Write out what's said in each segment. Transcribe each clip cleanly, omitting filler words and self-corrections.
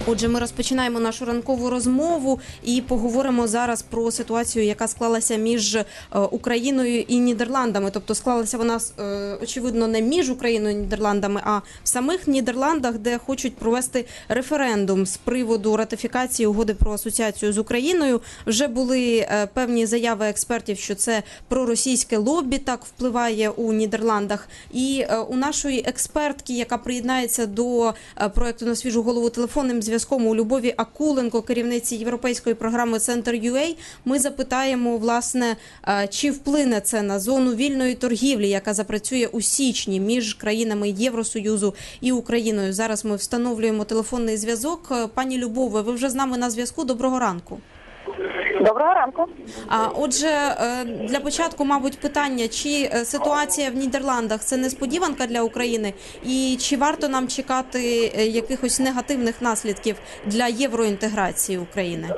Отже, ми розпочинаємо нашу ранкову розмову і поговоримо зараз про ситуацію, яка склалася між Україною і Нідерландами. Тобто склалася вона, очевидно, не між Україною і Нідерландами, а в самих Нідерландах, де хочуть провести референдум з приводу ратифікації угоди про асоціацію з Україною. Вже були певні заяви експертів, що це проросійське лобі так впливає у Нідерландах. І у нашої експертки, яка приєднається до проєкту «На свіжу голову» телефонним зв'язком, у Любові Акуленко, керівниці європейської програми Center.UA, ми запитаємо, власне, чи вплине це на зону вільної торгівлі, яка запрацює у січні між країнами Євросоюзу і Україною. Зараз ми встановлюємо телефонний зв'язок. Пані Любове, ви вже з нами на зв'язку. Доброго ранку. Доброго ранку. Отже, для початку, мабуть, питання, чи ситуація в Нідерландах – це несподіванка для України? І чи варто нам чекати якихось негативних наслідків для євроінтеграції України?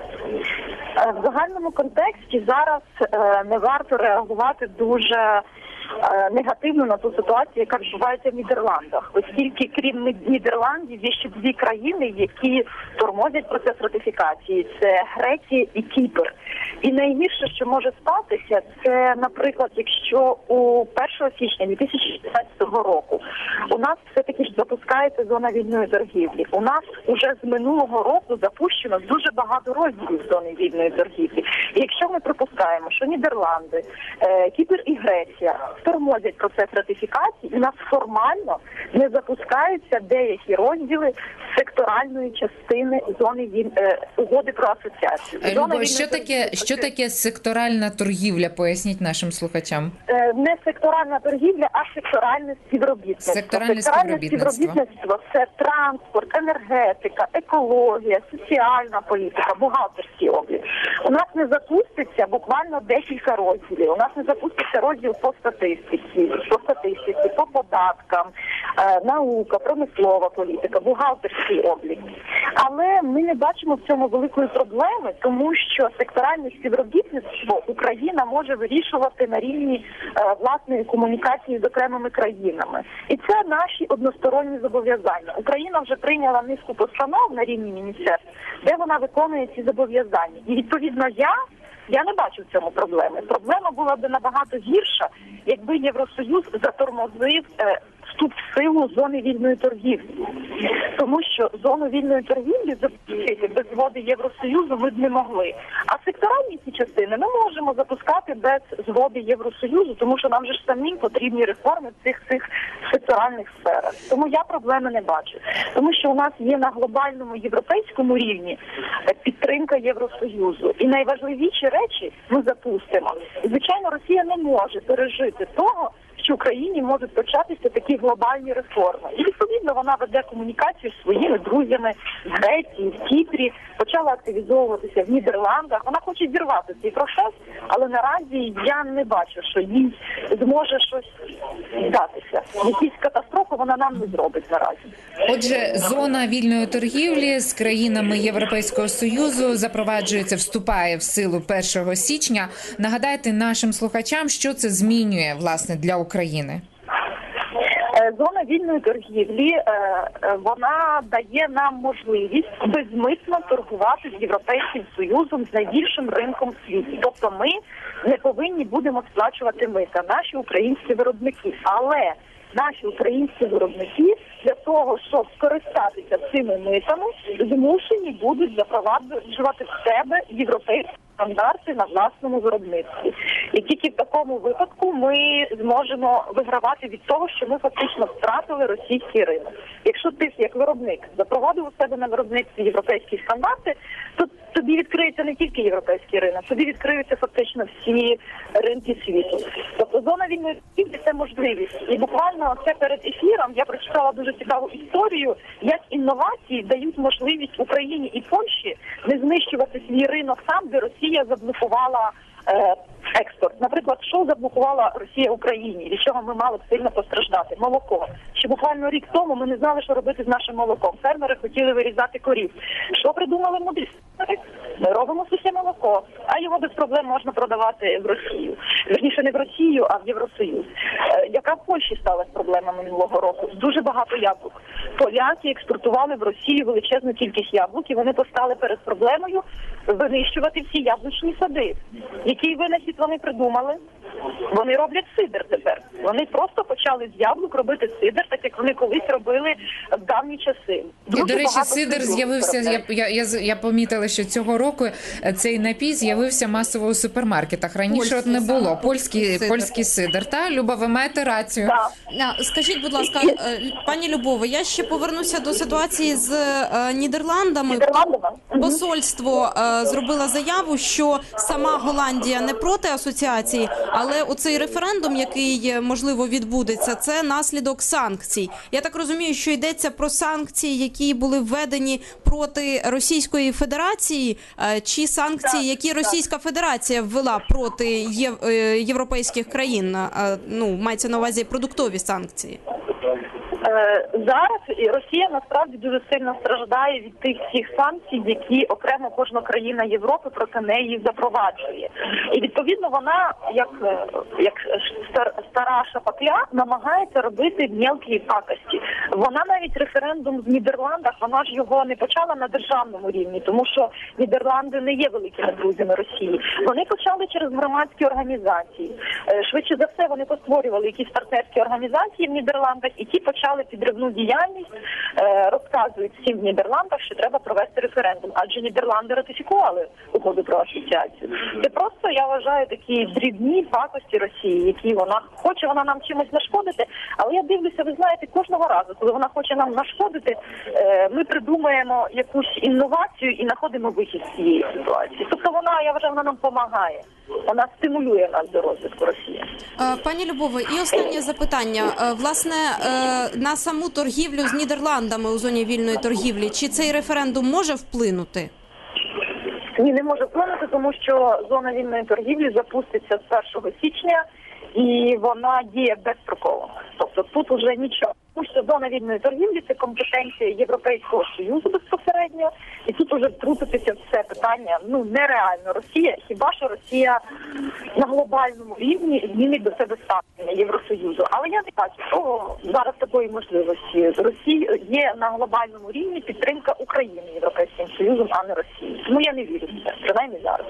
В загальному контексті зараз не варто реагувати дуже негативно на ту ситуацію, яка відбувається в Нідерландах. Оскільки, крім Нідерландів, є ще дві країни, які тормозять процес ратифікації. Це Греція і Кіпр. І найгірше, що може статися, це, наприклад, якщо у 1 січня 2016 року у нас все-таки ж запускається зона вільної торгівлі. У нас уже з минулого року запущено дуже багато розділів зони вільної торгівлі. І якщо ми припускаємо, що Нідерланди, Кіпр і Греція тормозять процес ратифікації, у нас формально не запускаються деякі розділи секторальної частини зони угоди про асоціацію. Любов, що таке секторальна торгівля? Поясніть нашим слухачам. Не секторальна торгівля, а секторальне співробітництво. Секторальне співробітництво – це транспорт, енергетика, екологія, соціальна політика, бухгалтерський облік. У нас не запуститься буквально декілька розділів. У нас не запуститься розділ по статистиці, по податкам, наука, промислова політика, бухгалтерський облік. Але ми не бачимо в цьому великої проблеми, тому що секторальне співробітництво Україна може вирішувати на рівні власної комунікації з окремими країнами. І це наші односторонні зобов'язання. Україна вже прийняла низку постанов на рівні міністерств, де вона виконує ці зобов'язання. І відповідно я не бачу в цьому проблеми. Проблема була б набагато гірша, якби Євросоюз затормозив вступ в силу зони вільної торгівлі. Тому що зону вільної торгівлі запустити без згоди Євросоюзу ми б не могли. А секторальні ці частини ми можемо запускати без згоди Євросоюзу, тому що нам же ж самим потрібні реформи в цих секторальних сферах. Тому я проблеми не бачу. Тому що у нас є на глобальному європейському рівні підтримка Євросоюзу. І найважливіші речі ми запустимо. І, звичайно, Росія не може пережити того, що в Україні можуть початися такі глобальні реформи. І, відповідно, вона веде комунікацію з своїми друзями в Греції, в Кіпрі, почала активізовуватися в Нідерландах. Вона хоче зірвати цей процес, але наразі я не бачу, що їй зможе щось здатися. Якісь катастрофи вона нам не зробить наразі. Отже, зона вільної торгівлі з країнами Європейського Союзу запроваджується, вступає в силу 1 січня. Нагадайте нашим слухачам, що це змінює, власне, для України. Зона вільної торгівлі, вона дає нам можливість безмитно торгувати з Європейським Союзом, з найбільшим ринком в світі. Тобто ми не повинні будемо сплачувати мита, наші українські виробники. Але наші українські виробники для того, щоб скористатися цими митами, змушені будуть запроваджувати в себе європейські стандарти на власному виробництві. І тільки в такому випадку ми зможемо вигравати від того, що ми фактично втратили російський ринок. Якщо ти, як виробник, запровадив у себе на виробництві європейські стандарти, то тобі відкриється не тільки європейський ринок, тобі відкриються фактично всі ринки світу. Тобто зона вільної торгівлі – це можливість. І буквально це перед ефіром я прочитала дуже цікаву історію, як інновації дають можливість Україні і Польщі не знищувати свій ринок там, де Росія заблокувала експорт. Наприклад, що заблокувала Росія Україні, від чого ми мали б сильно постраждати? Молоко. Ще буквально рік тому ми не знали, що робити з нашим молоком. Фермери хотіли вирізати корів. Що придумали мудрі? Ми робимо сухе молоко, а його без проблем можна продавати в Росію. Вірніше, не в Росію, а в Євросоюз. Яка Польщі сталася проблема минулого року. Дуже багато яблук. Поляки експортували в Росію величезну кількість яблук, і вони постали перед проблемою винищувати всі яблучні сади. Який винахід вони придумали? Вони роблять сидр тепер. Вони просто почали з яблук робити сидр, так як вони колись робили в давні часи. І, до речі, сидр з'явився, я помітила, що цього року цей напій з'явився масово у супермаркетах. Раніше от не було. Польський сидр. Та, Люба, ви маєте рацію. Да. Скажіть, будь ласка, пані Любово, я ще повернуся до ситуації з Нідерландами. Посольство зробило заяву, що сама Голландія не проти асоціації, але оцей референдум, який, можливо, відбудеться, це наслідок санкцій. Я так розумію, що йдеться про санкції, які були введені проти Російської Федерації, чи санкції, які Російська Федерація ввела проти європейських країн, ну, мається на увазі продуктові санкції. Зараз Росія насправді дуже сильно страждає від тих всіх санкцій, які окремо кожна країна Європи проти неї запроваджує. І відповідно вона, як стара шапокля, намагається робити мелкі пакості. Вона навіть референдум в Нідерландах, вона ж його не почала на державному рівні, тому що Нідерланди не є великими друзями Росії. Вони почали через громадські організації. Швидше за все, вони постворювали якісь партнерські організації в Нідерландах, і ті почали підривну діяльність, розказують всім в Нідерландах, що треба провести референдум, адже Нідерланди ратифікували угоду про асоціацію. Це просто, я вважаю, такі дрібні пакості Росії, які вона нам чимось нашкодити, але я дивлюся, ви знаєте, кожного разу, коли вона хоче нам нашкодити, ми придумаємо якусь інновацію і знаходимо вихід з цієї ситуації. Тобто я вважаю, вона нам допомагає. Вона стимулює нас до розвитку Росії. Пані Любово, і останнє запитання. Власне, на саму торгівлю з Нідерландами у зоні вільної торгівлі, чи цей референдум може вплинути? Ні, не може вплинути, тому що зона вільної торгівлі запуститься з 1 січня і вона діє безстроково. Тобто тут уже нічого. Тому що зона вільної торгівлі – це компетенція Європейського Союзу безпосередньо, і тут уже втрутитися в це питання нереально. Хіба що Росія на глобальному рівні змінить до себе ставлення Євросоюзу. Але я не бачу зараз такої можливості. Росії є на глобальному рівні підтримка України Європейським Союзом, а не Росії. Тому я не вірю в це, принаймні зараз.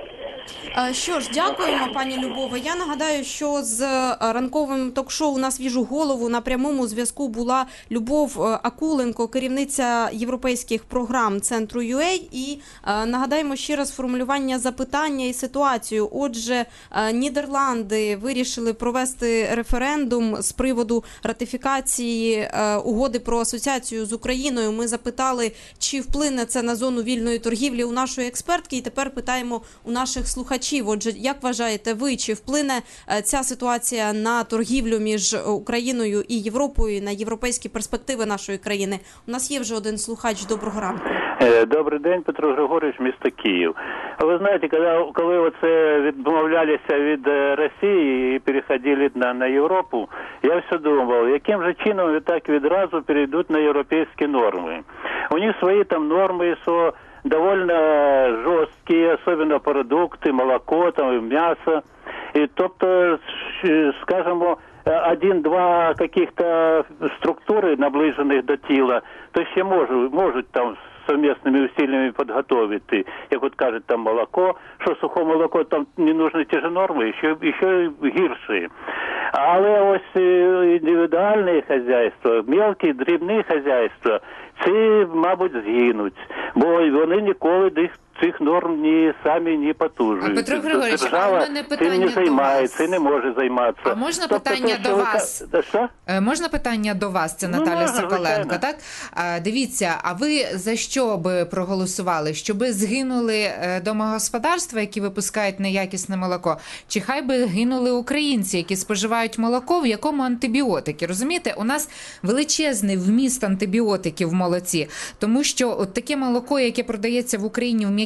Що ж, дякуємо, пані Любово. Я нагадаю, що з ранковим ток-шоу «На свіжу голову» на прямому зв'язку була Любов Акуленко, керівниця європейських програм Центру UA. І нагадаємо ще раз формулювання запитання і ситуацію. Отже, Нідерланди вирішили провести референдум з приводу ратифікації угоди про асоціацію з Україною. Ми запитали, чи вплине це на зону вільної торгівлі у нашої експертки. І тепер питаємо у наших слухачів. Отже, як вважаєте ви, чи вплине ця ситуація на торгівлю між Україною і Європою, на європейські перспективи нашої країни? У нас є вже один слухач. Доброго ранку. Добрий день, Петро Григорович, місто Київ. Ви знаєте, коли оце відмовлялися від Росії і переходили на Європу, я все думав, яким же чином так відразу перейдуть на європейські норми. У них свої там норми, що довольно жорсткі, особливо продукти, молоко, там, м'ясо. І тобто, скажімо, один-два каких-то структури, наближених до тіла, то ще можуть там совместными усилиями підготовити, як от кажуть, там молоко, що сухе молоко, там не нужні ті ж норми, ще гірші. Але ось індивідуальне хазяйство, мелкі, дрібні хазяйства, ці, мабуть, згинуть, бо вони ніколи цих норм самі не потужують. Петро Григорович, держава а в мене питання цим не займається до вас. І не може займатися. А можна питання до вас? Що? Можна питання до вас? Це Наталя Соколенко, так? Дивіться, а ви за що би проголосували? Щоби згинули домогосподарства, які випускають неякісне молоко? Чи хай би гинули українці, які споживають молоко, в якому антибіотики? Розумієте? У нас величезний вміст антибіотиків в молоці, тому що от таке молоко, яке продається в Україні в м'якій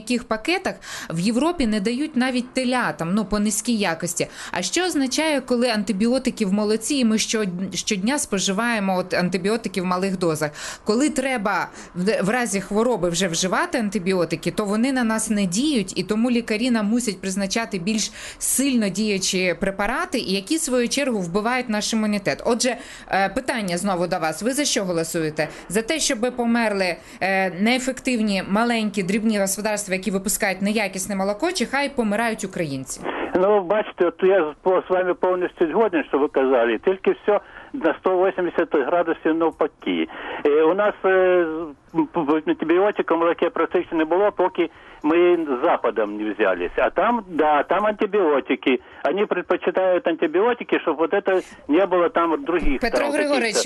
м'яких пакетах в Європі не дають навіть телятам, ну, по низькій якості. А що означає, коли антибіотики в молоці, і ми щодня споживаємо от антибіотики в малих дозах? Коли треба в разі хвороби вже вживати антибіотики, то вони на нас не діють, і тому лікарі нам мусять призначати більш сильно діючі препарати, які, в свою чергу, вбивають наш імунітет. Отже, питання знову до вас. Ви за що голосуєте? За те, щоб померли неефективні, маленькі, дрібні господарства, які випускають неякісне молоко, чи хай помирають українці? Ну, бачите, от я з вами повністю згоден, що ви казали. Тільки все на 180 градусів навпаки. У нас антибіотиків в молоке практично не було, поки мы с Западом не взялись. А там, да, там антибиотики. Они предпочитают антибиотики, чтобы вот это не было там других. Петро Григорович,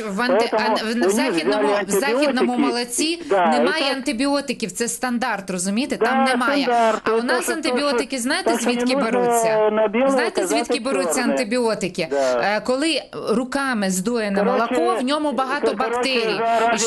в західному молоці немає антибіотиків. Це стандарт, розумієте? Там немає. Стандарт. А у нас антибіотики, знаєте, звідки беруться? Знаєте, звідки беруться антибіотики? Да. Коли руками здоєне молоко, в ньому багато бактерій. І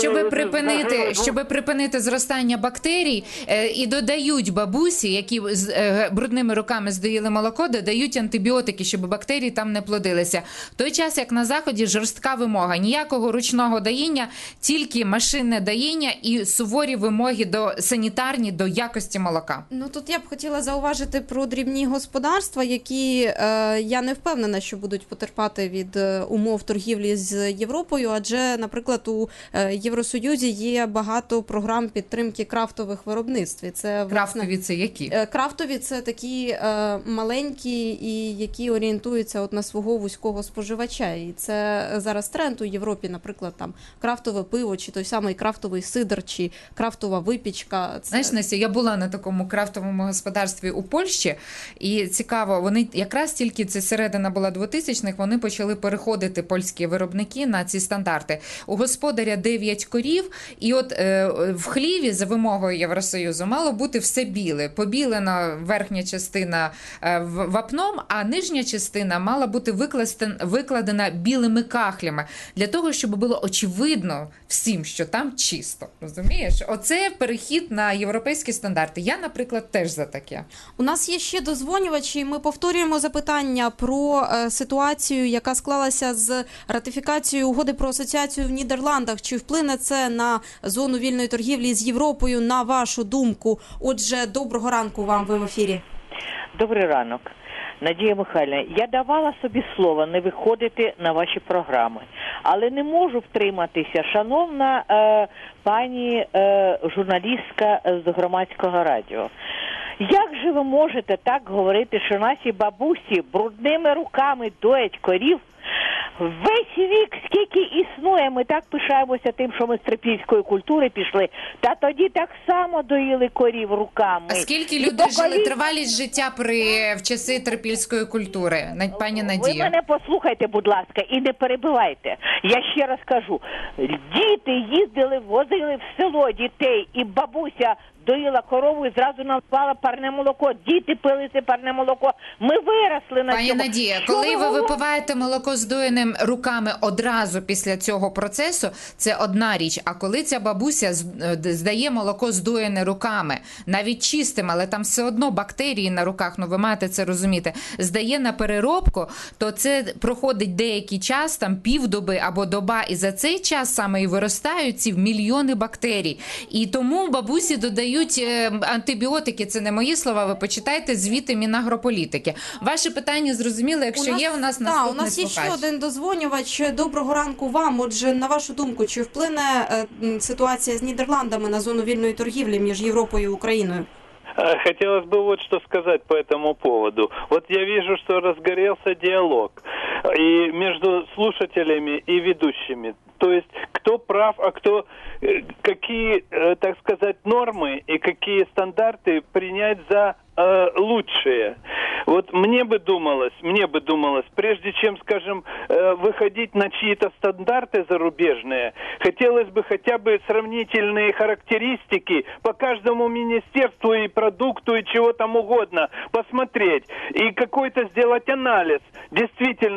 щоб припинити зростання бактерій, і додають бабусі, які з брудними руками здоїли молоко, додають антибіотики, щоб бактерії там не плодилися. В той час, як на Заході, жорстка вимога. Ніякого ручного доїння, тільки машинне доїння і суворі вимоги санітарні до якості молока. Ну, тут я б хотіла зауважити про дрібні господарства, які я не впевнена, що будуть потерпати від умов торгівлі з Європою, адже, наприклад, у Євросоюзі є багато програм підтримки крафтових виробництв. Це крафтові це які? Крафтові це такі маленькі і які орієнтуються от на свого вузького споживача. І це зараз тренд у Європі, наприклад, там крафтове пиво, чи той самий крафтовий сидр, чи крафтова випічка. Це... Знаєш, Настя, я була на такому крафтовому господарстві у Польщі, і цікаво, вони якраз тільки це середина була 2000-х, вони почали переходити, польські виробники, на ці стандарти. У господаря 9 корів, і от в хліві за вимогою Євросоюзу мало бути все біле. Побілена верхня частина вапном, а нижня частина мала бути викладена білими кахлями. Для того, щоб було очевидно всім, що там чисто. Розумієш? Оце перехід на європейські стандарти. Я, наприклад, теж за таке. У нас є ще дозвонювачі. Ми повторюємо запитання про ситуацію, яка склалася з ратифікацією угоди про асоціацію в Нідерландах. Чи вплине це на зону вільної торгівлі з Європою, на вашу думку? Отже, доброго ранку вам, ви в ефірі. Добрий ранок. Надія Михайлівна, я давала собі слово не виходити на ваші програми, але не можу втриматися. Шановна пані журналістка з Громадського радіо, як же ви можете так говорити, що наші бабусі брудними руками доять корів? Весь вік, скільки існує, ми так пишаємося тим, що ми з трипільської культури пішли, та тоді так само доїли корів руками. А скільки людей жили, тривалість життя в часи трипільської культури, пані Надія? Ви мене послухайте, будь ласка, і не перебивайте. Я ще раз кажу, діти їздили, возили в село дітей, і бабуся доїла корову і зразу наливала парне молоко. Діти пили це парне молоко. Ми виросли на цьому. Пані Надія, коли ви випиваєте молоко здоєним руками одразу після цього процесу, це одна річ. А коли ця бабуся здає молоко здоєне руками, навіть чистим, але там все одно бактерії на руках, ну ви маєте це розуміти, здає на переробку, то це проходить деякий час, там півдоби або доба, і за цей час саме і виростають ці мільйони бактерій. І тому бабусі додають антибіотики, це не мої слова, ви почитайте звіти Мінагрополітики. Ваше питання зрозуміло, якщо є у нас наступний у нас є слухач. ще один дозвонювач. Доброго ранку вам. Отже, на вашу думку, чи вплине ситуація з Нідерландами на зону вільної торгівлі між Європою і Україною? Хотелось бы вот что сказать по этому поводу. Вот я вижу, что разгорелся диалог и между слушателями и ведущими. То есть кто прав, а кто какие, так сказать, нормы и какие стандарты принять за лучшие. Вот мне бы думалось, прежде чем, скажем, выходить на чьи-то стандарты зарубежные, хотелось бы хотя бы сравнительные характеристики по каждому министерству и продукту и чего там угодно посмотреть. И какой-то сделать анализ, действительно,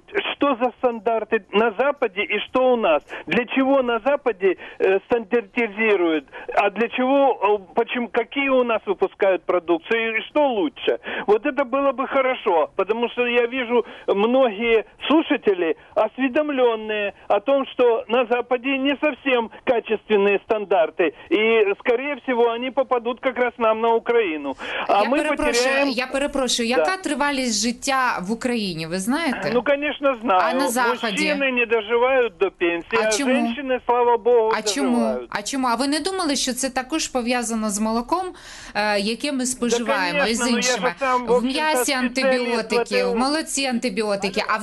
что за стандарты на Западе и что у нас. Для чего на Западе стандартизируют, а для чего, почему, какие у нас выпускают продукцию и что лучше. Вот это было бы хорошо, потому что я вижу многие слушатели осведомленные о том, что на Западе не совсем качественные стандарты, и, скорее всего, они попадут как раз нам на Украину. А Я перепрошую, яка тривалість життя в Україні, ви знаєте? Ну, конечно, знаю. А на Заході? Мужчины не доживают до пенсии, а чому? женщины, слава богу, Чому? доживают. А ви не думали, що це також пов'язано з молоком, яке ми споживаємо, конечно, і з іншими? В м'ясі антибіотики, в молоці антибіотики, а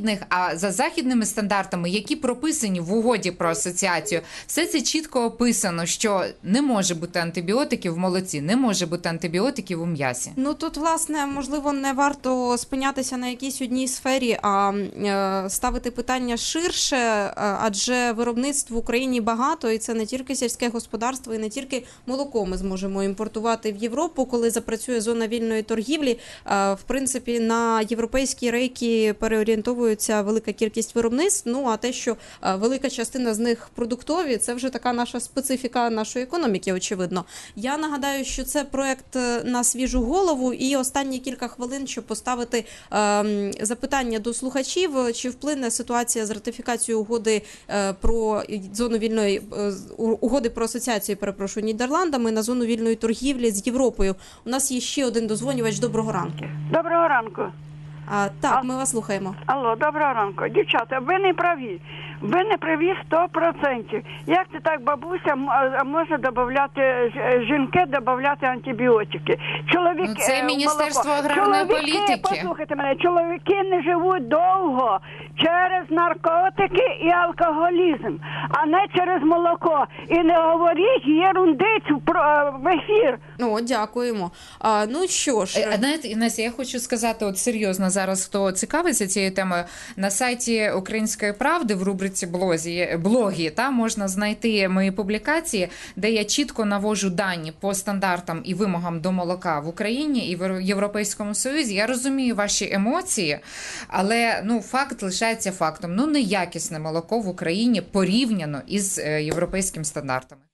за західними стандартами, які прописані в угоді про асоціацію, все це чітко описано, що не може бути антибіотиків в молоці, не може бути антибіотиків у м'ясі. Ну тут, власне, можливо, не варто спинятися на якійсь одній сфері, а ставити питання ширше, адже виробництв в Україні багато, і це не тільки сільське господарство, і не тільки молоко ми зможемо імпортувати в Європу, коли запрацює зона вільної торгівлі. В принципі, на європейські рейки переорієнтовується велика кількість виробництв, ну а те, що велика частина з них продуктові, це вже така наша специфіка нашої економіки, очевидно. Я нагадаю, що це проект на свіжу голову, і останні кілька хвилин, щоб поставити запитання до слухачів, чи вплине ситуація з ратифікацією угоди про зону вільної угоди про асоціацію, перепрошую, Нідерландами на зону вільної торгівлі з Європою. У нас є ще один дозвонювач. Доброго ранку. Доброго ранку. Так, ми вас слухаємо. Алло, доброго ранку. Дівчата, ви не праві. Ви не праві 100%. Як це так, бабуся, може додати, жінки додати антибіотики? Чоловіки, ну, це Міністерство аграрної політики. Послухайте мене, чоловіки не живуть довго через наркотики і алкоголізм, а не через молоко. І не говоріть єрундицю в ефір. О, дякуємо. Ну що ж. Знаєте, Інеся, я хочу сказати, от серйозно зараз, хто цікавиться цією темою, на сайті Української правди в рубриці блоги, та можна знайти мої публікації, де я чітко навожу дані по стандартам і вимогам до молока в Україні і в Європейському Союзі. Я розумію ваші емоції, але факт лишається фактом. Неякісне молоко в Україні порівняно із європейськими стандартами.